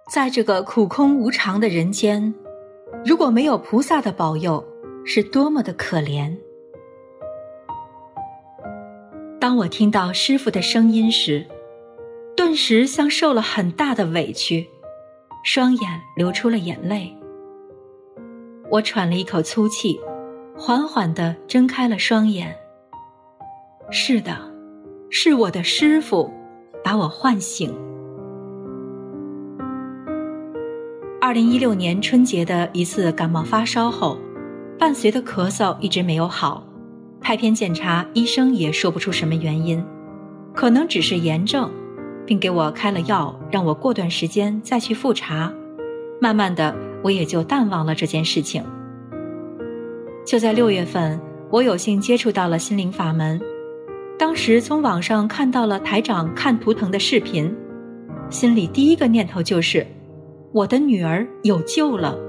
在这个苦空无常的人间，如果没有菩萨的保佑，是多么的可怜。当我听到师父的声音时，顿时像受了很大的委屈，双眼流出了眼泪。我喘了一口粗气，缓缓地睁开了双眼。是的，是我的师父把我唤醒。2016年春节的一次感冒发烧后，伴随的咳嗽一直没有好，拍片检查，医生也说不出什么原因，可能只是炎症，并给我开了药，让我过段时间再去复查。慢慢的，我也就淡忘了这件事情。就在6月份，我有幸接触到了心灵法门，当时从网上看到了台长看图腾的视频，心里第一个念头就是我的女儿有救了。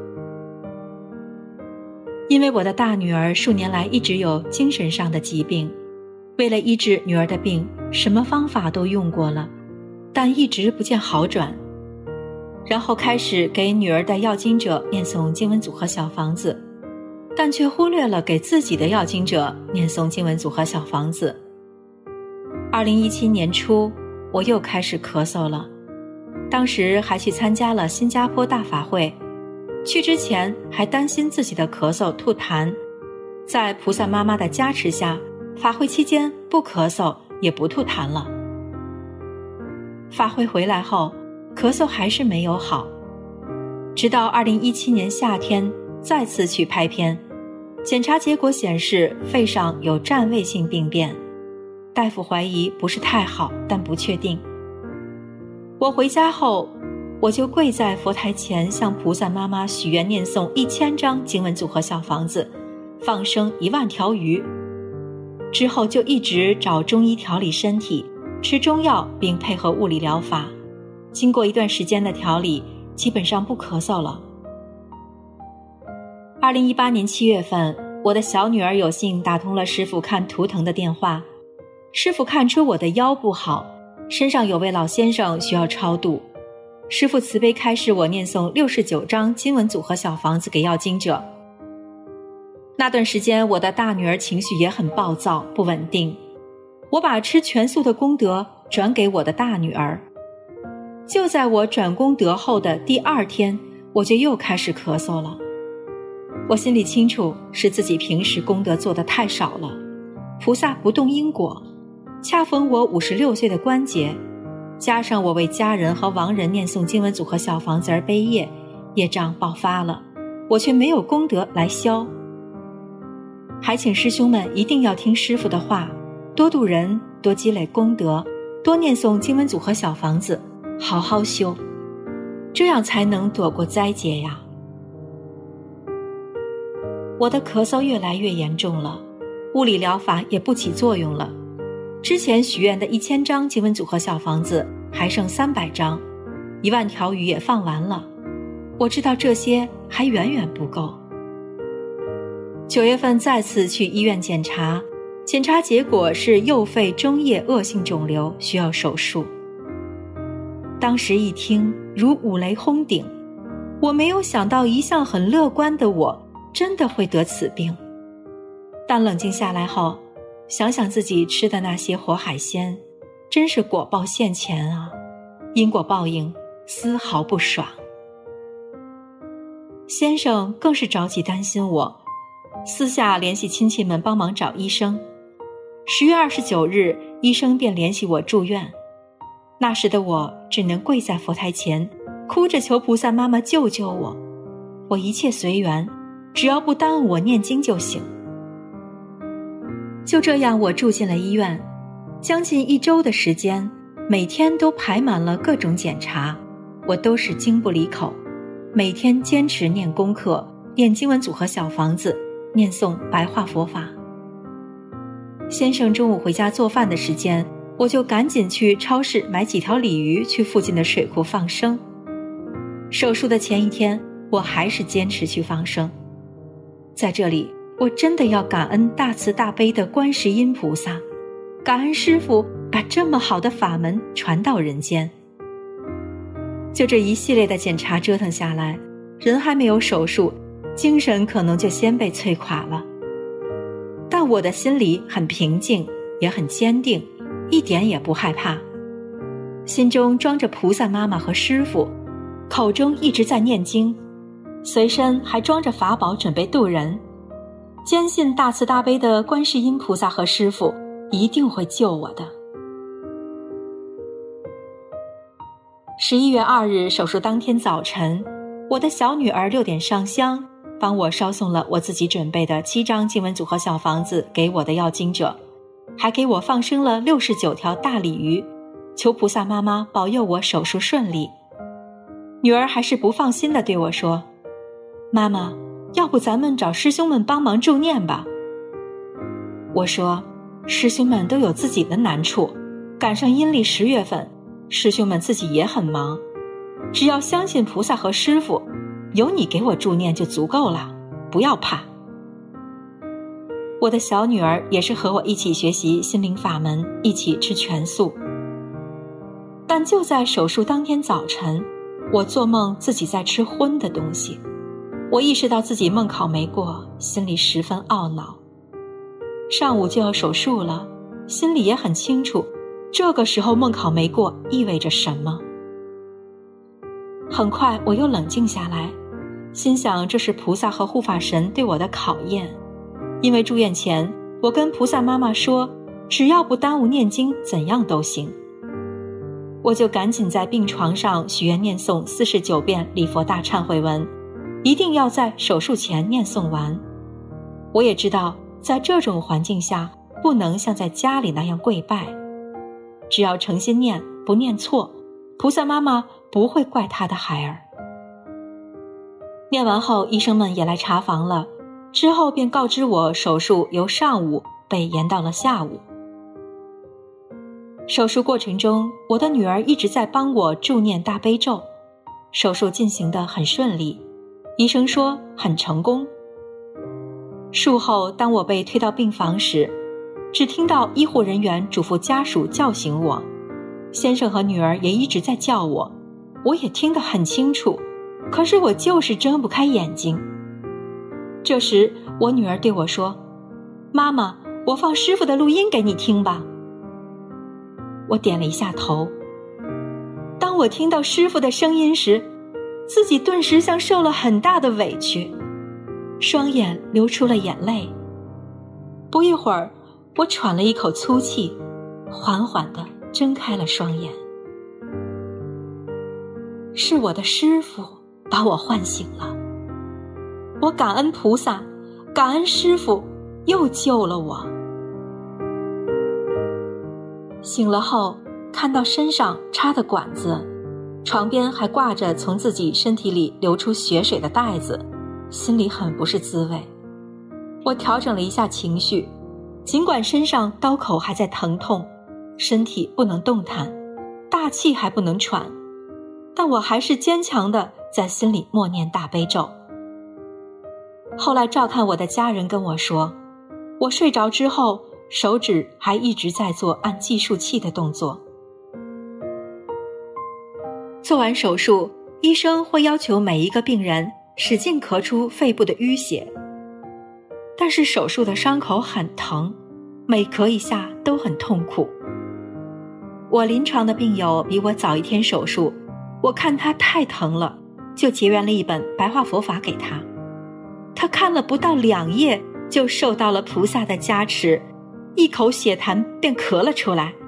因为我的大女儿数年来一直有精神上的疾病，为了医治女儿的病，什么方法都用过了，但一直不见好转。然后开始给女儿的要经者念诵经文组合小房子，但却忽略了给自己的要经者念诵经文组合小房子。2017年初，我又开始咳嗽了，当时还去参加了新加坡大法会，去之前还担心自己的咳嗽吐痰，在菩萨妈妈的加持下，法会期间不咳嗽也不吐痰了。法会回来后，咳嗽还是没有好，直到2017年夏天再次去拍片，检查结果显示肺上有占位性病变，大夫怀疑不是太好，但不确定。我回家后，我就跪在佛台前向菩萨妈妈许愿念诵1000张经文组合小房子，放生1万条鱼。之后就一直找中医调理身体，吃中药并配合物理疗法。经过一段时间的调理，基本上不咳嗽了。2018年7月份，我的小女儿有幸打通了师父看图腾的电话。师父看出我的腰不好，身上有位老先生需要超度。师父慈悲开示我念诵69张经文组合小房子给要经者。那段时间我的大女儿情绪也很暴躁不稳定，我把吃全素的功德转给我的大女儿。就在我转功德后的第2天，我就又开始咳嗽了。我心里清楚是自己平时功德做得太少了，菩萨不动因果，恰逢我56岁的关节，加上我为家人和亡人念诵经文组合小房子而背业，业障爆发了，我却没有功德来消。还请师兄们一定要听师父的话，多度人，多积累功德，多念诵经文组合小房子，好好修，这样才能躲过灾劫呀。我的咳嗽越来越严重了，物理疗法也不起作用了。之前许愿的1000张经文组合小房子还剩300张，1万条鱼也放完了。我知道这些还远远不够。9月份再次去医院检查，检查结果是右肺中叶恶性肿瘤，需要手术。当时一听如五雷轰顶，我没有想到一向很乐观的我真的会得此病。但冷静下来后，想想自己吃的那些活海鲜，真是果报现前啊，因果报应丝毫不爽。先生更是着急担心我，私下联系亲戚们帮忙找医生。10月29日，医生便联系我住院。那时的我只能跪在佛台前，哭着求菩萨妈妈救救我。我一切随缘，只要不耽误我念经就行。就这样，我住进了医院，将近1周的时间，每天都排满了各种检查，我都是经不离口，每天坚持念功课，念经文组合小房子，念诵白话佛法。先生中午回家做饭的时间，我就赶紧去超市买几条鲤鱼，去附近的水库放生。手术的前1天，我还是坚持去放生。在这里，我真的要感恩大慈大悲的观世音菩萨，感恩师父把这么好的法门传到人间。 就这一系列的检查折腾下来，人还没有手术，精神可能就先被摧垮了。但我的心里很平静，也很坚定，一点也不害怕。心中装着菩萨妈妈和师父，口中一直在念经，随身还装着法宝准备渡人，坚信大慈大悲的观世音菩萨和师父一定会救我的。11月2日手术当天早晨，我的小女儿6点上香，帮我捎送了我自己准备的7张经文组合小房子给我的要经者，还给我放生了69条大鲤鱼，求菩萨妈妈保佑我手术顺利。女儿还是不放心地对我说，妈妈，要不咱们找师兄们帮忙助念吧。我说，师兄们都有自己的难处，赶上阴历10月份，师兄们自己也很忙，只要相信菩萨和师父，有你给我助念就足够了，不要怕。我的小女儿也是和我一起学习心灵法门，一起吃全素。但就在手术当天早晨，我做梦自己在吃荤的东西，我意识到自己梦考没过，心里十分懊恼。上午就要手术了，心里也很清楚，这个时候梦考没过意味着什么。很快我又冷静下来，心想这是菩萨和护法神对我的考验。因为住院前，我跟菩萨妈妈说，只要不耽误念经，怎样都行。我就赶紧在病床上许愿念诵49遍礼佛大忏悔文，一定要在手术前念诵完。我也知道，在这种环境下，不能像在家里那样跪拜。只要诚心念，不念错，菩萨妈妈不会怪她的孩儿。念完后，医生们也来查房了，之后便告知我手术由上午被延到了下午。手术过程中，我的女儿一直在帮我助念大悲咒，手术进行得很顺利，医生说很成功。术后，当我被推到病房时，只听到医护人员嘱咐家属叫醒我，先生和女儿也一直在叫我，我也听得很清楚，可是我就是睁不开眼睛。这时我女儿对我说，妈妈，我放师父的录音给你听吧。我点了一下头。当我听到师父的声音时，自己顿时像受了很大的委屈，双眼流出了眼泪。不一会儿，我喘了一口粗气，缓缓地睁开了双眼。是我的师父把我唤醒了，我感恩菩萨，感恩师父又救了我。醒了后，看到身上插的管子，床边还挂着从自己身体里流出血水的袋子，心里很不是滋味。我调整了一下情绪，尽管身上刀口还在疼痛，身体不能动弹，大气还不能喘，但我还是坚强地在心里默念大悲咒。后来照看我的家人跟我说，我睡着之后，手指还一直在做按计数器的动作。做完手术，医生会要求每一个病人使劲咳出肺部的淤血，但是手术的伤口很疼，每咳一下都很痛苦。我临床的病友比我早一天手术，我看他太疼了，就结缘了一本白话佛法给他。他看了不到2页，就受到了菩萨的加持，一口血痰便咳了出来。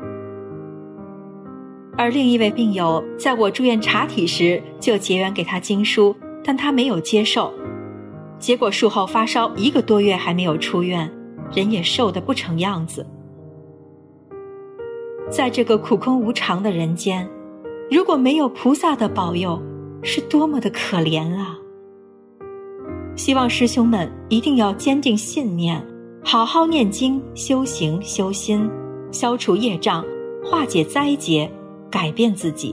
而另一位病友在我住院查体时就结缘给他经书，但他没有接受，结果术后发烧1个多月还没有出院，人也瘦得不成样子。在这个苦空无常的人间，如果没有菩萨的保佑，是多么的可怜啊！希望师兄们一定要坚定信念，好好念经、修行、修心，消除业障，化解灾劫，改变自己。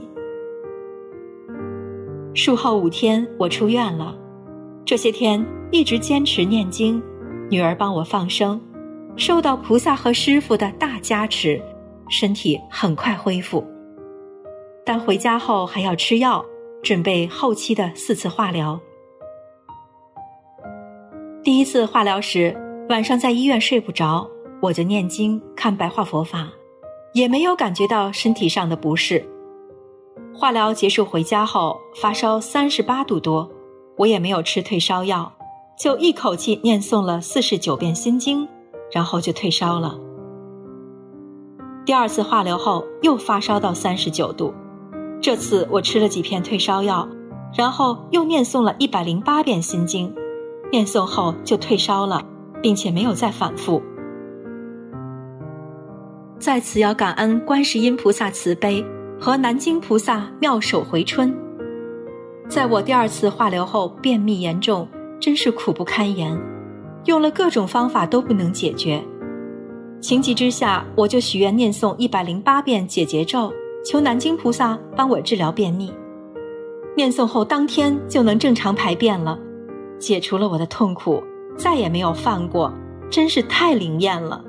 术后5天，我出院了。这些天一直坚持念经，女儿帮我放生，受到菩萨和师父的大加持，身体很快恢复。但回家后还要吃药， 准备后期的4次化疗。第1次化疗时，晚上在医院睡不着，我就念经看白话佛法，也没有感觉到身体上的不适。化疗结束回家后，发烧38度多，我也没有吃退烧药，就一口气念诵了49遍心经，然后就退烧了。第2次化疗后又发烧到39度，这次我吃了几片退烧药，然后又念诵了108遍心经，念诵后就退烧了，并且没有再反复。在此要感恩观世音菩萨慈悲和南京菩萨妙手回春。在我第2次化疗后便秘严重，真是苦不堪言，用了各种方法都不能解决。情急之下，我就许愿念诵108遍解结咒，求南京菩萨帮我治疗便秘。念诵后当天就能正常排便了，解除了我的痛苦，再也没有犯过，真是太灵验了。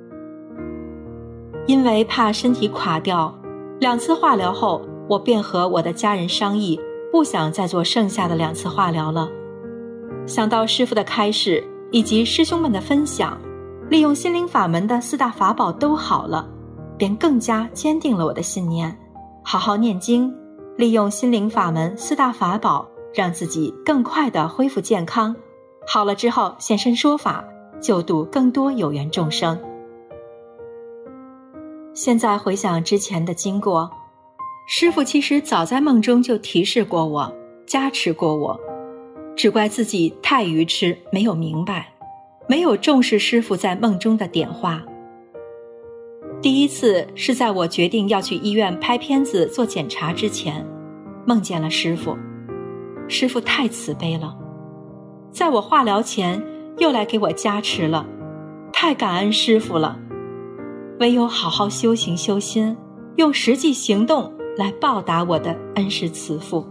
因为怕身体垮掉，2次化疗后，我便和我的家人商议，不想再做剩下的2次化疗了。想到师父的开示以及师兄们的分享，利用心灵法门的4大法宝都好了，便更加坚定了我的信念，好好念经，利用心灵法门4大法宝，让自己更快地恢复健康，好了之后现身说法，救度更多有缘众生。现在回想之前的经过，师父其实早在梦中就提示过我，加持过我，只怪自己太愚痴，没有明白，没有重视师父在梦中的点化。第1次是在我决定要去医院拍片子做检查之前，梦见了师父。师父太慈悲了，在我化疗前又来给我加持了，太感恩师父了。唯有好好修行修心，用实际行动来报答我的恩师慈父。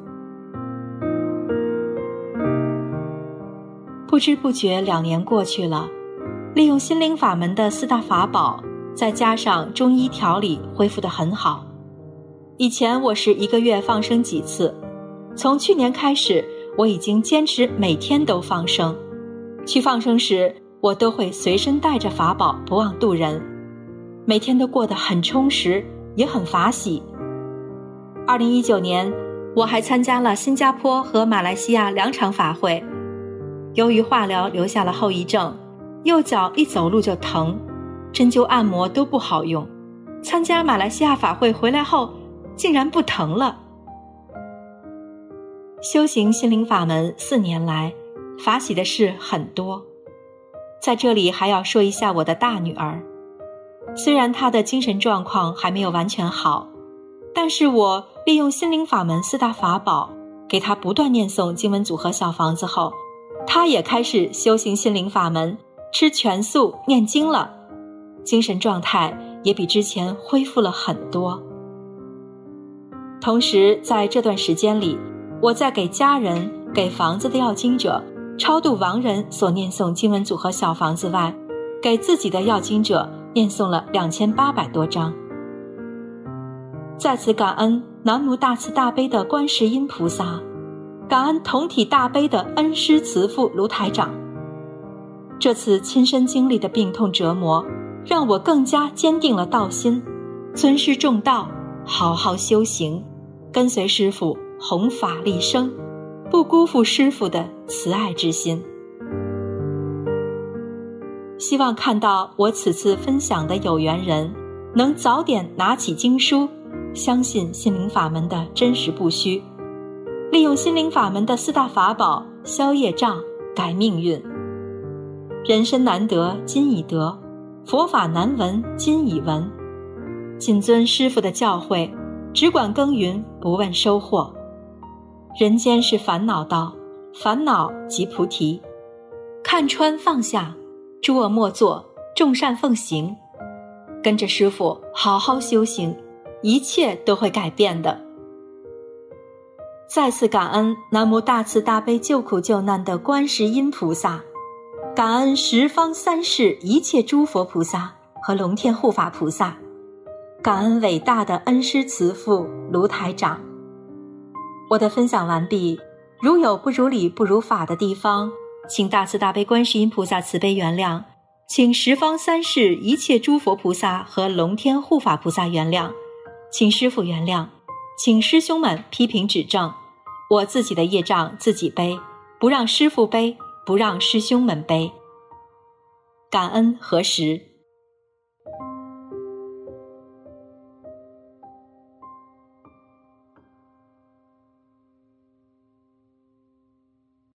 不知不觉2年过去了，利用心灵法门的4大法宝，再加上中医调理，恢复得很好。以前我是1个月放生几次，从去年开始，我已经坚持每天都放生。去放生时，我都会随身带着法宝，不忘度人，每天都过得很充实，也很法喜。2019年，我还参加了新加坡和马来西亚2场法会。由于化疗留下了后遗症，右脚一走路就疼，针灸按摩都不好用。参加马来西亚法会回来后，竟然不疼了。修行心灵法门4年来，法喜的事很多。在这里还要说一下我的大女儿，虽然她的精神状况还没有完全好，但是我利用心灵法门4大法宝，给她不断念诵经文组合小房子后，她也开始修行心灵法门，吃全素念经了，精神状态也比之前恢复了很多。同时在这段时间里，我在给家人、给房子的要经者超度亡人所念诵经文组合小房子外，给自己的要经者念诵了2800多张。在此感恩南无大慈大悲的观世音菩萨，感恩同体大悲的恩师慈父卢台长。这次亲身经历的病痛折磨，让我更加坚定了道心，尊师重道，好好修行，跟随师父弘法利生，不辜负师父的慈爱之心。希望看到我此次分享的有缘人，能早点拿起经书，相信心灵法门的真实不虚，利用心灵法门的4大法宝消业障，改命运。人生难得今已得，佛法难闻今已闻。谨遵师父的教诲，只管耕耘，不问收获。人间是烦恼道，烦恼即菩提。看穿放下，诸恶莫作，众善奉行。跟着师父好好修行，一切都会改变的。再次感恩南无大慈大悲救苦救难的观世音菩萨，感恩十方三世一切诸佛菩萨和龙天护法菩萨，感恩伟大的恩师慈父卢台长。 我的分享完毕，如有不如理不如法的地方，请大慈大悲观世音菩萨慈悲原谅，请十方三世一切诸佛菩萨和龙天护法菩萨原谅，请师父原谅，请师兄们批评指正，我自己的业障自己背，不让师父背，不让师兄们背。感恩合十。